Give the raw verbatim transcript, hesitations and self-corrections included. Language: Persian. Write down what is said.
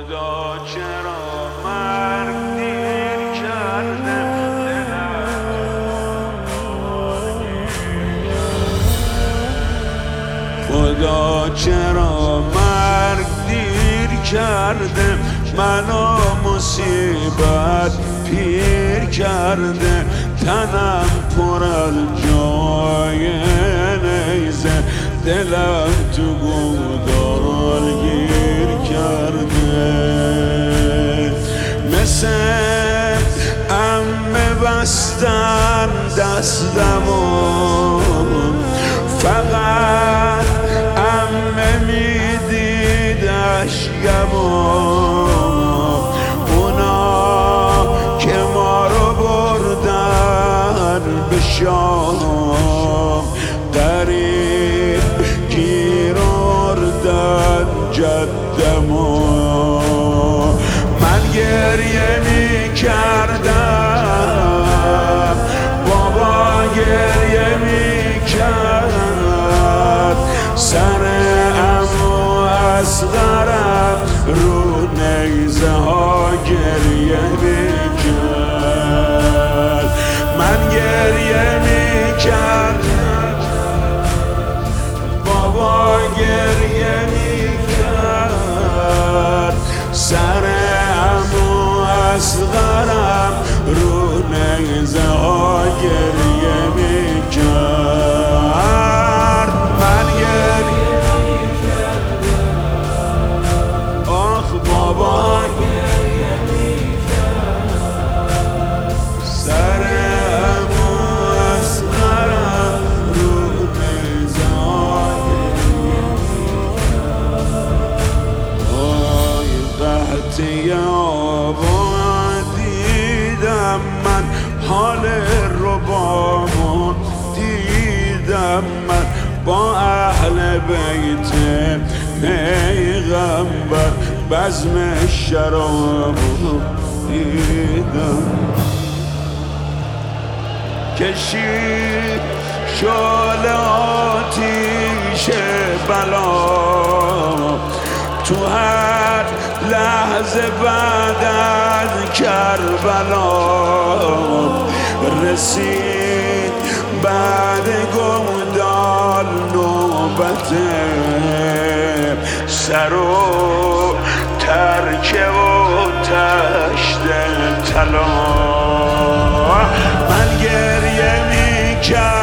خدا چرا مرگ دیر کرده خدا چرا مرگ دیر کرده منو مصیبت پیر کرده تنم پر از جای نیزه دلم تو گودال گیر کرده مثل عمه بستن دستمو فقط عمه میدید اشکمو اونا که ما رو بردن به شام قریب گیر آوردن جدمو من گریه می کردم بابا گریه می کرد سر عمو اصغرم رو نیزه ها گریه می کرد من گریه می کردم بابا گریه می کرد سر عمو اصغرم رو نیزه ها گریه می کرد من گریه می کردم آخ بابا گریه می کرد سر عمو اصغرم رو نیزه ها گریه می کرد آی قحطی آبا دیدم من حال ربامون دیدم من با اهل بیت پیغمبر بزم شرابو دیدم کشید شعله آتیش بلا تو هر لحظه بعد از کربلا رسید بعد گودال نوبت سر و ترکه و تشت طلا من گریه می کردم